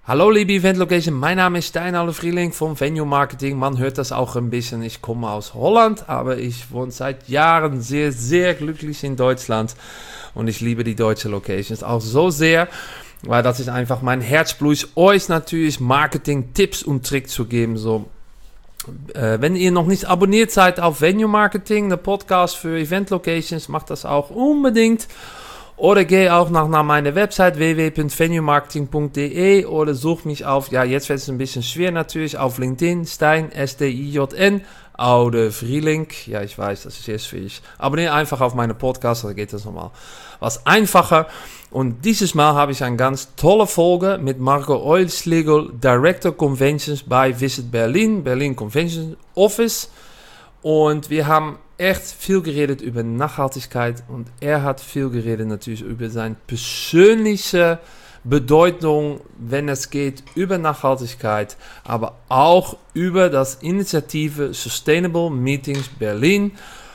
Hallo liebe Event Location, mein Name ist Stijn Frieling vom Venue Marketing. Man hört das auch ein bisschen, ich komme aus Holland, aber ich wohne seit Jahren sehr, sehr glücklich in Deutschland. Und ich liebe die deutsche Locations auch so sehr, weil das ist einfach mein Herzblut, euch natürlich Marketing-Tipps und Tricks zu geben. So, wenn ihr noch nicht abonniert seid auf Venue Marketing, der Podcast für Event Locations, macht das auch unbedingt. Oder geh auch nach meiner Website www.venuemarketing.de oder such mich auf, ja jetzt wird es ein bisschen schwer natürlich, auf LinkedIn, Stijn, S-T-I-J-N, Oude Frieling. Ja, ich weiß, das ist sehr schwierig. Abonniere einfach auf meine Podcast, da geht das nochmal was einfacher. Und dieses Mal habe ich eine ganz tolle Folge mit Marco Eulslegel, Director Conventions bei Visit Berlin, Berlin Convention Office. Und wir haben echt viel geredet über Nachhaltigkeit und er hat viel geredet natürlich über seine persönliche Bedeutung, wenn es geht über Nachhaltigkeit, aber auch über das Initiative Sustainable Meetings Berlin,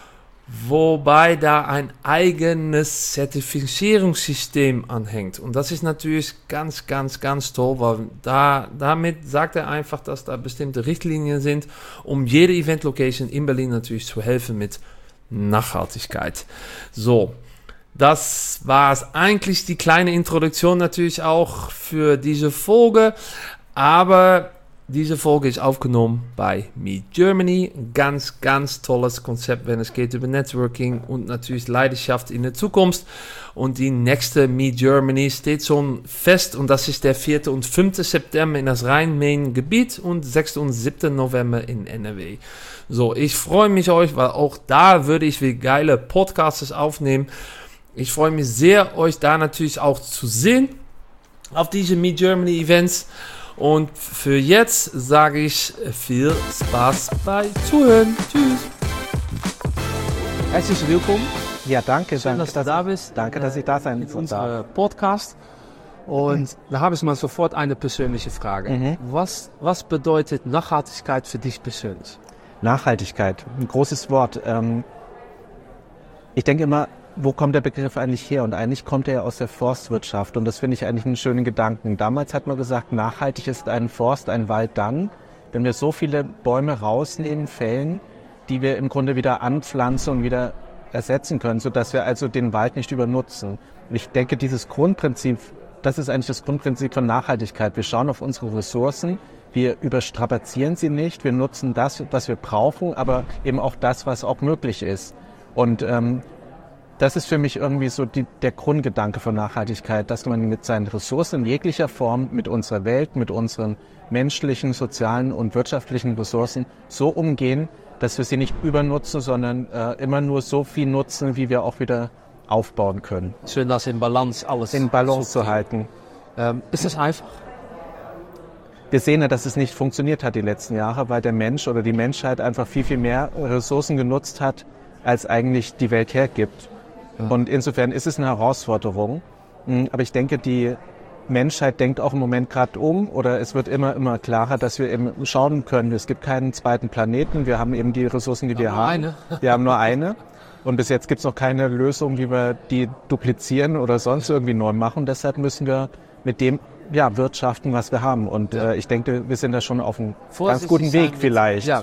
wobei da ein eigenes Zertifizierungssystem anhängt. Und das ist natürlich ganz, ganz, ganz toll, weil damit sagt er einfach, dass da bestimmte Richtlinien sind, um jede Event-Location in Berlin natürlich zu helfen mit Nachhaltigkeit. So, das war es eigentlich, die kleine Introduktion natürlich auch für diese Folge, aber diese Folge ist aufgenommen bei Meet Germany. Ganz, ganz tolles Konzept, wenn es geht über Networking und natürlich Leidenschaft in der Zukunft. Und die nächste Meet Germany steht schon fest und das ist der 4. und 5. September in das Rhein-Main-Gebiet und 6. und 7. November in NRW. So, ich freue mich euch, weil auch da würde ich wie geile Podcasts aufnehmen. Ich freue mich sehr, euch da natürlich auch zu sehen auf diese Meet Germany Events. Und für jetzt sage ich viel Spaß bei Zuhören. Tschüss. Herzlich willkommen. Ja, danke. Schön, dass du da bist. Danke, dass ich da sein darf. Unser Podcast. Und da habe ich mal sofort eine persönliche Frage. Was bedeutet Nachhaltigkeit für dich persönlich? Nachhaltigkeit, ein großes Wort. Ich denke immer, wo kommt der Begriff eigentlich her? Und eigentlich kommt er ja aus der Forstwirtschaft und das finde ich eigentlich einen schönen Gedanken. Damals hat man gesagt, nachhaltig ist ein Forst, ein Wald dann, wenn wir so viele Bäume rausnehmen, fällen, die wir im Grunde wieder anpflanzen und wieder ersetzen können, sodass wir also den Wald nicht übernutzen. Und ich denke, dieses Grundprinzip, das ist eigentlich das Grundprinzip von Nachhaltigkeit. Wir schauen auf unsere Ressourcen, wir überstrapazieren sie nicht, wir nutzen das, was wir brauchen, aber eben auch das, was auch möglich ist. Und das ist für mich irgendwie so der Grundgedanke von Nachhaltigkeit, dass man mit seinen Ressourcen in jeglicher Form, mit unserer Welt, mit unseren menschlichen, sozialen und wirtschaftlichen Ressourcen so umgehen, dass wir sie nicht übernutzen, sondern immer nur so viel nutzen, wie wir auch wieder aufbauen können. Schön, das in Balance alles in Balance zu halten. Ist das einfach? Wir sehen ja, dass es nicht funktioniert hat die letzten Jahre, weil der Mensch oder die Menschheit einfach viel, viel mehr Ressourcen genutzt hat, als eigentlich die Welt hergibt. Und insofern ist es eine Herausforderung. Aber ich denke, die Menschheit denkt auch im Moment gerade um oder es wird immer klarer, dass wir eben schauen können. Es gibt keinen zweiten Planeten. Wir haben eben die Ressourcen, die wir haben. Wir haben nur eine. Und bis jetzt gibt es noch keine Lösung, wie wir die duplizieren oder sonst irgendwie neu machen. Deshalb müssen wir mit dem wirtschaften, was wir haben. Und ich denke, wir sind da schon auf einem ganz guten Weg vielleicht. Ja,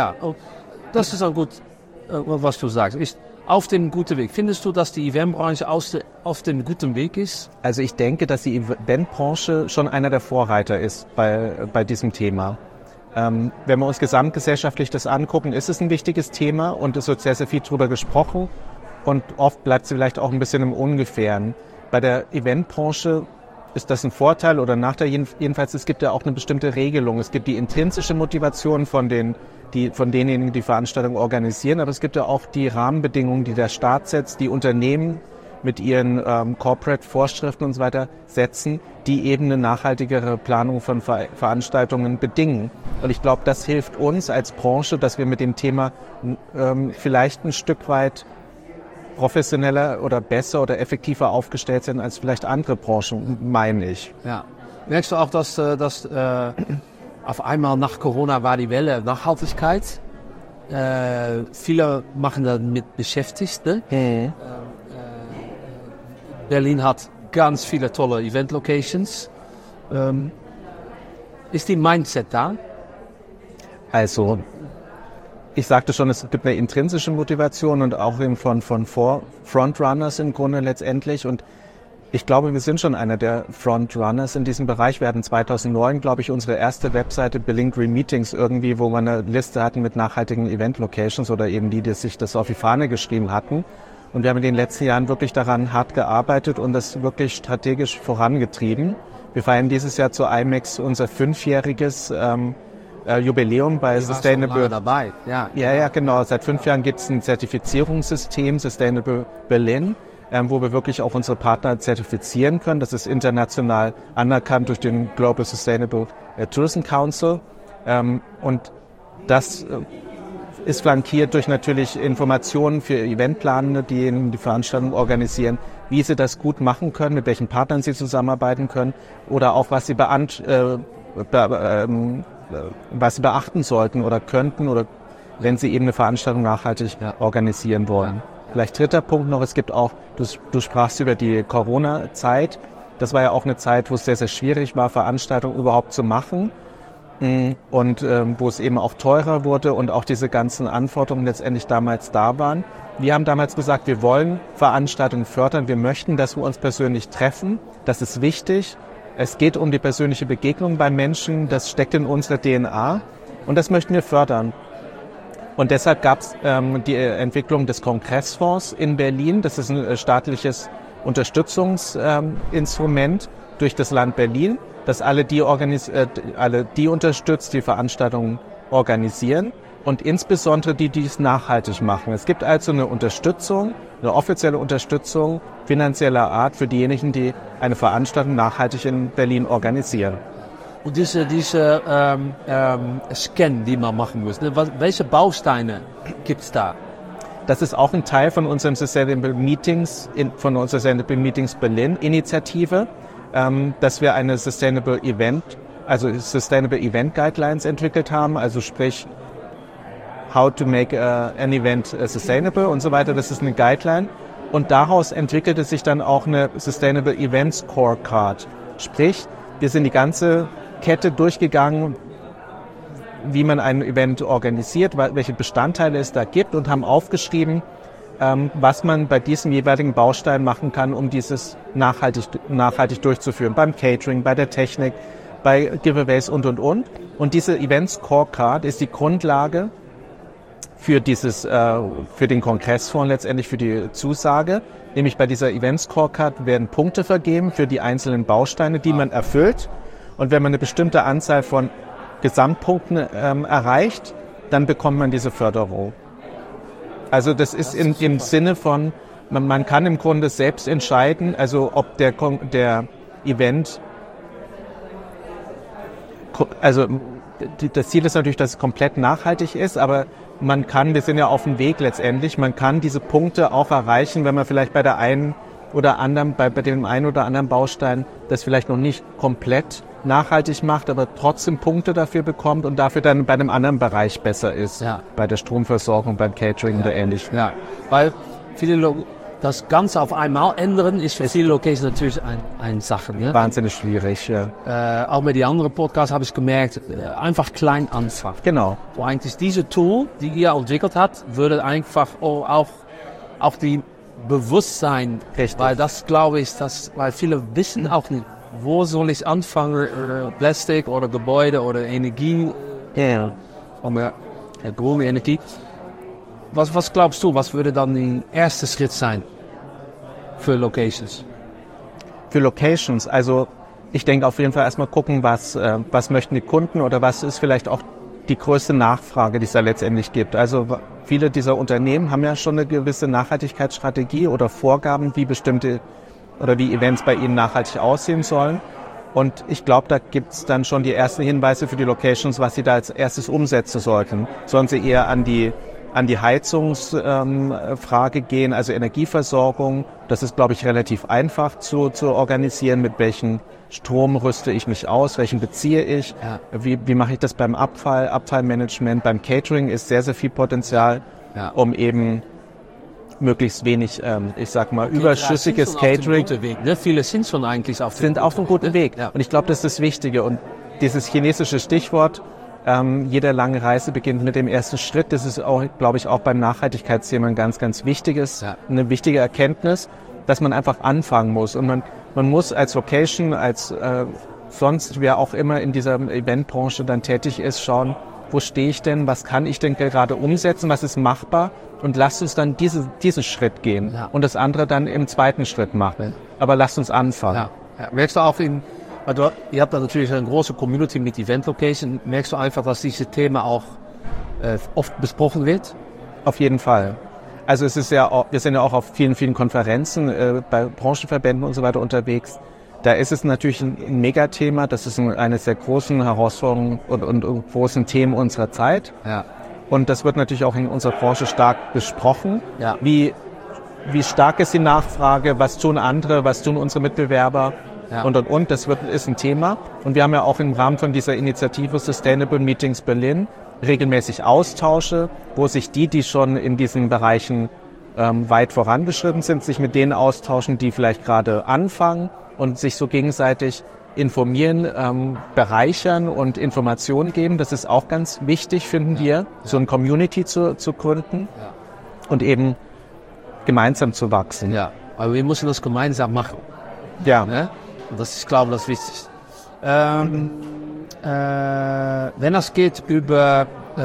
das ist auch gut, was du sagst. Auf dem guten Weg. Findest du, dass die Eventbranche auf dem guten Weg ist? Also ich denke, dass die Eventbranche schon einer der Vorreiter ist bei diesem Thema. Wenn wir uns gesamtgesellschaftlich das angucken, ist es ein wichtiges Thema und es wird sehr, sehr viel drüber gesprochen und oft bleibt es vielleicht auch ein bisschen im Ungefähren. Bei der Eventbranche ist das ein Vorteil oder Nachteil? Jedenfalls, es gibt ja auch eine bestimmte Regelung. Es gibt die intrinsische Motivation von denjenigen, die Veranstaltungen organisieren, aber es gibt ja auch die Rahmenbedingungen, die der Staat setzt, die Unternehmen mit ihren Corporate-Vorschriften und so weiter setzen, die eben eine nachhaltigere Planung von Veranstaltungen bedingen. Und ich glaube, das hilft uns als Branche, dass wir mit dem Thema vielleicht ein Stück weit professioneller oder besser oder effektiver aufgestellt sind als vielleicht andere Branchen, meine ich. Ja. Merkst du auch, dass auf einmal nach Corona war die Welle Nachhaltigkeit. Viele machen damit beschäftigt. Ne? Berlin hat ganz viele tolle Event-Locations. Ist die Mindset da? Also, ich sagte schon, es gibt eine intrinsische Motivation und auch eben von Frontrunners im Grunde letztendlich. Und ich glaube, wir sind schon einer der Frontrunners in diesem Bereich. Wir hatten 2009, glaube ich, unsere erste Webseite Berlin Green Meetings irgendwie, wo wir eine Liste hatten mit nachhaltigen Event-Locations oder eben die sich das auf die Fahne geschrieben hatten. Und wir haben in den letzten Jahren wirklich daran hart gearbeitet und das wirklich strategisch vorangetrieben. Wir feiern dieses Jahr zur IMEX unser 5-jähriges Jubiläum bei Sustainable. Dabei. Ja, genau. Seit 5 Jahren gibt es ein Zertifizierungssystem, Sustainable Berlin, wo wir wirklich auch unsere Partner zertifizieren können. Das ist international anerkannt durch den Global Sustainable Tourism Council. Und das ist flankiert durch natürlich Informationen für Eventplanende, die die Veranstaltung organisieren, wie sie das gut machen können, mit welchen Partnern sie zusammenarbeiten können oder auch was sie beachten sollten oder könnten oder wenn sie eben eine Veranstaltung nachhaltig organisieren wollen. Ja. Vielleicht dritter Punkt noch, es gibt auch, du sprachst über die Corona-Zeit. Das war ja auch eine Zeit, wo es sehr, sehr schwierig war, Veranstaltungen überhaupt zu machen und wo es eben auch teurer wurde und auch diese ganzen Anforderungen letztendlich damals da waren. Wir haben damals gesagt, wir wollen Veranstaltungen fördern, wir möchten, dass wir uns persönlich treffen, das ist wichtig. Es geht um die persönliche Begegnung bei Menschen, das steckt in unserer DNA und das möchten wir fördern. Und deshalb gab es die Entwicklung des Kongressfonds in Berlin. Das ist ein staatliches Unterstützungsinstrument durch das Land Berlin, das alle die unterstützt, die Veranstaltungen organisieren und insbesondere die es nachhaltig machen. Es gibt also eine Unterstützung, eine offizielle Unterstützung finanzieller Art für diejenigen, die eine Veranstaltung nachhaltig in Berlin organisieren. Und diese Scan, die man machen muss, ne? Welche Bausteine gibt es da? Das ist auch ein Teil von unserem Sustainable Meetings, von unserer Sustainable Meetings Berlin Initiative, dass wir eine Sustainable Event Guidelines entwickelt haben, also sprich how to make an event sustainable und so weiter. Das ist eine Guideline und daraus entwickelte sich dann auch eine Sustainable Event Scorecard. Sprich, wir sind die ganze Kette durchgegangen, wie man ein Event organisiert, welche Bestandteile es da gibt und haben aufgeschrieben, was man bei diesem jeweiligen Baustein machen kann, um dieses nachhaltig durchzuführen. Beim Catering, bei der Technik, bei Giveaways und. Und diese Event Scorecard ist die Grundlage für den Kongressfonds letztendlich für die Zusage. Nämlich bei dieser Event Scorecard werden Punkte vergeben für die einzelnen Bausteine, die man erfüllt. Und wenn man eine bestimmte Anzahl von Gesamtpunkten erreicht, dann bekommt man diese Förderung. Also das ist im Sinne von, man kann im Grunde selbst entscheiden, also ob der Event, also das Ziel ist natürlich, dass es komplett nachhaltig ist, aber wir sind ja auf dem Weg letztendlich, man kann diese Punkte auch erreichen, wenn man vielleicht bei dem einen oder anderen Baustein das vielleicht noch nicht komplett nachhaltig macht, aber trotzdem Punkte dafür bekommt und dafür dann bei einem anderen Bereich besser ist, bei der Stromversorgung, beim Catering oder ähnlich. Ja, weil das Ganze auf einmal ändern ist für viele Locations natürlich eine Sache. Ne? Wahnsinnig schwierig, ja. Auch mit den anderen Podcasts habe ich gemerkt, einfach klein anfangen. Genau. Wo eigentlich diese Tool, die ihr entwickelt habt, würde einfach auch die Bewusstsein, richtig. Weil das glaube ich, weil viele wissen auch nicht, wo soll ich anfangen, Plastik oder Gebäude oder Energie, grüne Energie. Was glaubst du, was würde dann der erste Schritt sein für Locations? Für Locations, also ich denke auf jeden Fall erstmal gucken, was möchten die Kunden oder was ist vielleicht auch die größte Nachfrage, die es da letztendlich gibt. Also viele dieser Unternehmen haben ja schon eine gewisse Nachhaltigkeitsstrategie oder Vorgaben, wie Events bei ihnen nachhaltig aussehen sollen. Und ich glaube, da gibt es dann schon die ersten Hinweise für die Locations, was sie da als erstes umsetzen sollten. Sollen sie eher an die Heizungsfrage gehen, also Energieversorgung. Das ist, glaube ich, relativ einfach zu organisieren. Mit welchem Strom rüste ich mich aus, welchen beziehe ich, wie mache ich das beim Abfallmanagement. Beim Catering ist sehr, sehr viel Potenzial, um eben möglichst wenig, überschüssiges Catering. Weg, ne? Viele sind schon eigentlich auf einem guten Weg. Ja. Und ich glaube, das ist das Wichtige. Und dieses chinesische Stichwort, jede lange Reise beginnt mit dem ersten Schritt. Das ist auch, glaube ich, auch beim Nachhaltigkeitsthema ein ganz, ganz wichtiges, eine wichtige Erkenntnis, dass man einfach anfangen muss. Und man muss als Location, als sonst wer auch immer in dieser Eventbranche dann tätig ist, schauen, wo stehe ich denn, was kann ich denn gerade umsetzen, was ist machbar, und lasst uns dann diesen Schritt gehen und das andere dann im zweiten Schritt machen. Aber lasst uns anfangen. Ja. Merkst du auch ihr habt da natürlich eine große Community mit Event Location, merkst du einfach, dass dieses Thema auch oft besprochen wird? Auf jeden Fall. Also es ist ja auch, wir sind ja auch auf vielen, vielen Konferenzen bei Branchenverbänden und so weiter unterwegs. Da ist es natürlich ein Megathema. Das ist eines der großen Herausforderungen und großen Themen unserer Zeit. Ja. Und das wird natürlich auch in unserer Branche stark besprochen. Ja. Wie stark ist die Nachfrage? Was tun andere? Was tun unsere Mitbewerber? Ja. Und. Das ist ein Thema. Und wir haben ja auch im Rahmen von dieser Initiative Sustainable Meetings Berlin regelmäßig Austausche, wo sich die schon in diesen Bereichen weit vorangeschritten sind, sich mit denen austauschen, die vielleicht gerade anfangen und sich so gegenseitig informieren, bereichern und Informationen geben. Das ist auch ganz wichtig, finden wir, so eine Community zu gründen und eben gemeinsam zu wachsen. Ja, aber wir müssen das gemeinsam machen. Ja. Ne? Und das ist, glaube ich, das Wichtigste. Wenn es geht über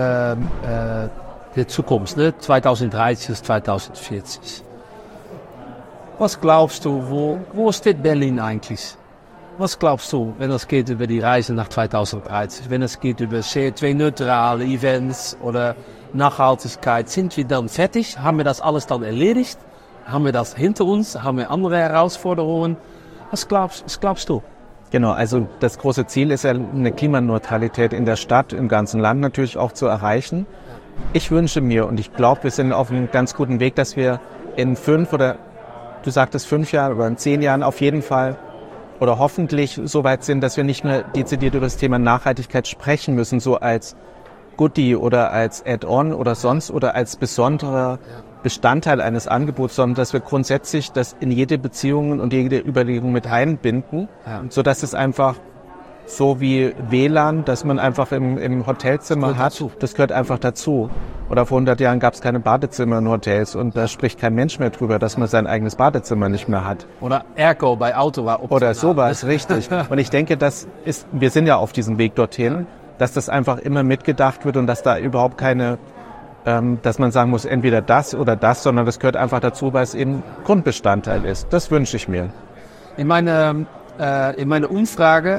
die Zukunft, ne? 2030 bis 2040. Was glaubst du, wo steht Berlin eigentlich? Was glaubst du, wenn es geht über die Reise nach 2030? Wenn es geht über CO2-neutrale Events oder Nachhaltigkeit, sind wir dann fertig? Haben wir das alles dann erledigt? Haben wir das hinter uns? Haben wir andere Herausforderungen? Was glaubst du? Genau, also das große Ziel ist ja, eine Klimaneutralität in der Stadt, im ganzen Land natürlich auch zu erreichen. Ich wünsche mir, und ich glaube, wir sind auf einem ganz guten Weg, dass wir in 5 oder du sagtest 5 Jahren oder in 10 Jahren auf jeden Fall oder hoffentlich so weit sind, dass wir nicht mehr dezidiert über das Thema Nachhaltigkeit sprechen müssen, so als Goodie oder als Add-on oder sonst oder als besonderer Bestandteil eines Angebots, sondern dass wir grundsätzlich das in jede Beziehung und jede Überlegung mit einbinden, sodass es einfach so wie WLAN, dass man einfach im Hotelzimmer hat, das gehört einfach dazu. Oder vor 100 Jahren gab es keine Badezimmer in Hotels und da spricht kein Mensch mehr drüber, dass man sein eigenes Badezimmer nicht mehr hat. Oder Airco bei Auto war optional. Oder sowas, richtig. Und ich denke, wir sind ja auf diesem Weg dorthin, dass das einfach immer mitgedacht wird und dass da überhaupt keine, dass man sagen muss, entweder das oder das, sondern das gehört einfach dazu, weil es eben Grundbestandteil ist. Das wünsche ich mir. In meiner Umfrage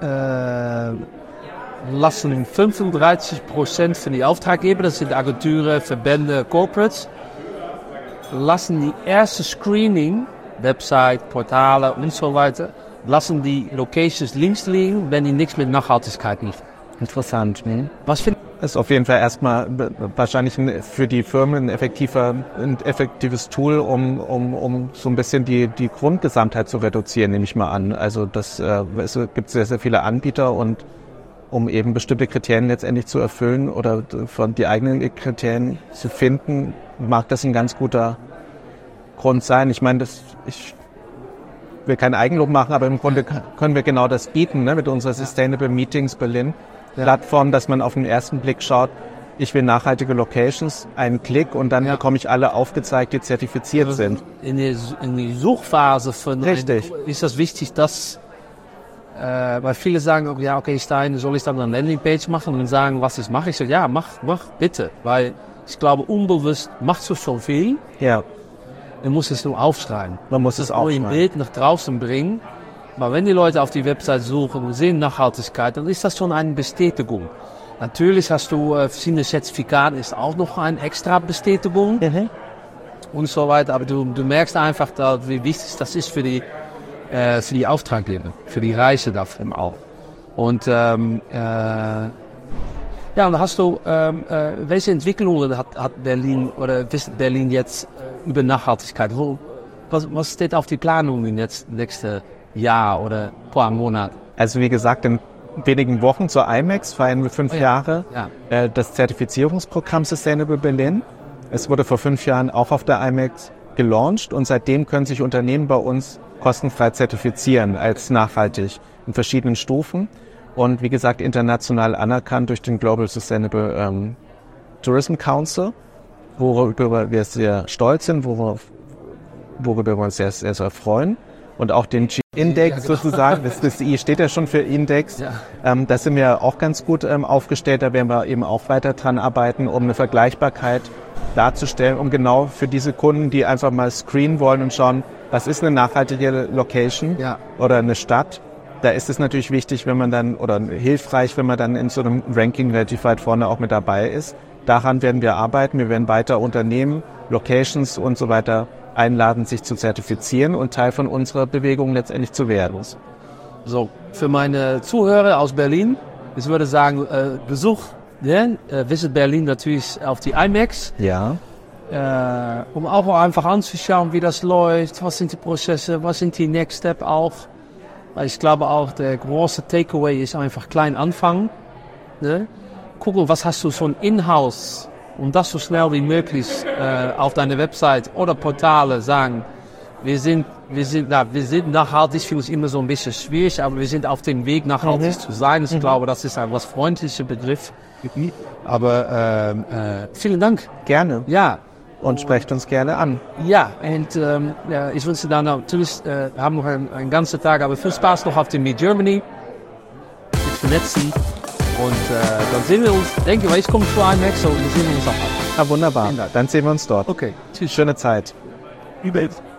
lassen 35% von die Auftraggeber, das sind Agenturen, Verbände, Corporates, lassen die erste Screening, Website, Portale und so weiter, lassen die Locations links liegen, wenn die nichts mit Nachhaltigkeit liefern. Interessant. Was findest du? Ist auf jeden Fall erstmal wahrscheinlich für die Firmen ein effektives Tool, um so ein bisschen die Grundgesamtheit zu reduzieren, nehme ich mal an. Also es gibt sehr, sehr viele Anbieter und um eben bestimmte Kriterien letztendlich zu erfüllen oder von die eigenen Kriterien zu finden, mag das ein ganz guter Grund sein. Ich meine, ich will kein Eigenlob machen, aber im Grunde können wir genau das bieten, ne, mit unserer Sustainable Meetings Berlin Plattform, dass man auf den ersten Blick schaut, ich will nachhaltige Locations, einen Klick und dann bekomme ich alle aufgezeigt, die zertifiziert sind. In die Suchphase von ist das wichtig, dass weil viele sagen, ja, okay, Stein, soll ich dann eine Landingpage machen und sagen, was ich mache? Ich sage, ja, mach bitte, weil ich glaube, unbewusst machst du schon viel. Ja. Man muss es nur aufschreiben. Man muss es aufschreiben. Ein Bild nach draußen bringen. Aber wenn die Leute auf die Website suchen und sehen Nachhaltigkeit, dann ist das schon eine Bestätigung. Natürlich hast du verschiedene Zertifikate, ist auch noch eine extra Bestätigung und so weiter. Aber du merkst einfach, wie wichtig das ist für die Auftraggeber, für die Reise davon auch. Und und hast du, welche Entwicklungen hat Berlin oder wisst Berlin jetzt über Nachhaltigkeit? Was steht auf die Planung in jetzt nächste Jahr oder paar Monate? Also wie gesagt, in wenigen Wochen zur IMEX feiern wir 5 Jahre das Zertifizierungsprogramm Sustainable Berlin. Es wurde vor 5 Jahren auch auf der IMEX gelauncht und seitdem können sich Unternehmen bei uns kostenfrei zertifizieren als nachhaltig in verschiedenen Stufen. und wie gesagt international anerkannt durch den Global Sustainable Tourism Council, worüber wir sehr stolz sind, worüber wir uns sehr, sehr, sehr freuen. Und auch den G-Index sozusagen, das I steht ja schon für Index, da sind wir auch ganz gut aufgestellt, da werden wir eben auch weiter dran arbeiten, um eine Vergleichbarkeit darzustellen, um genau für diese Kunden, die einfach mal screenen wollen und schauen, was ist eine nachhaltige Location oder eine Stadt. Da ist es natürlich wichtig, wenn man dann, oder hilfreich, wenn man dann in so einem Ranking relativ weit vorne auch mit dabei ist. Daran werden wir arbeiten, wir werden weiter Unternehmen, Locations und so weiter einladen, sich zu zertifizieren und Teil von unserer Bewegung letztendlich zu werden. So, für meine Zuhörer aus Berlin, ich würde sagen, Besuch, Visit Berlin natürlich auf die IMEX. Ja. Um auch einfach anzuschauen, wie das läuft, was sind die Prozesse, was sind die Next Step auch. Weil ich glaube auch, der große Takeaway ist einfach klein anfangen. Ne? Gucken, was hast du schon in-house, um das so schnell wie möglich auf deine Website oder Portale sagen, wir sind nachhaltig, finde ich immer so ein bisschen schwierig, aber wir sind auf dem Weg nachhaltig zu sein. Ich glaube, das ist ein was freundlicher Begriff. Aber vielen Dank. Gerne. Ja. Und sprecht uns gerne an. Ja, und ich wünsche dann natürlich, wir haben noch einen ganzen Tag, aber viel Spaß noch auf dem Meet Germany. Mit Vernetzen. Und dann sehen wir uns, denke ich komme zu IMEX und wir sehen uns auch. Ja, wunderbar. Dann sehen wir uns dort. Okay, tschüss. Schöne Zeit. Übelst.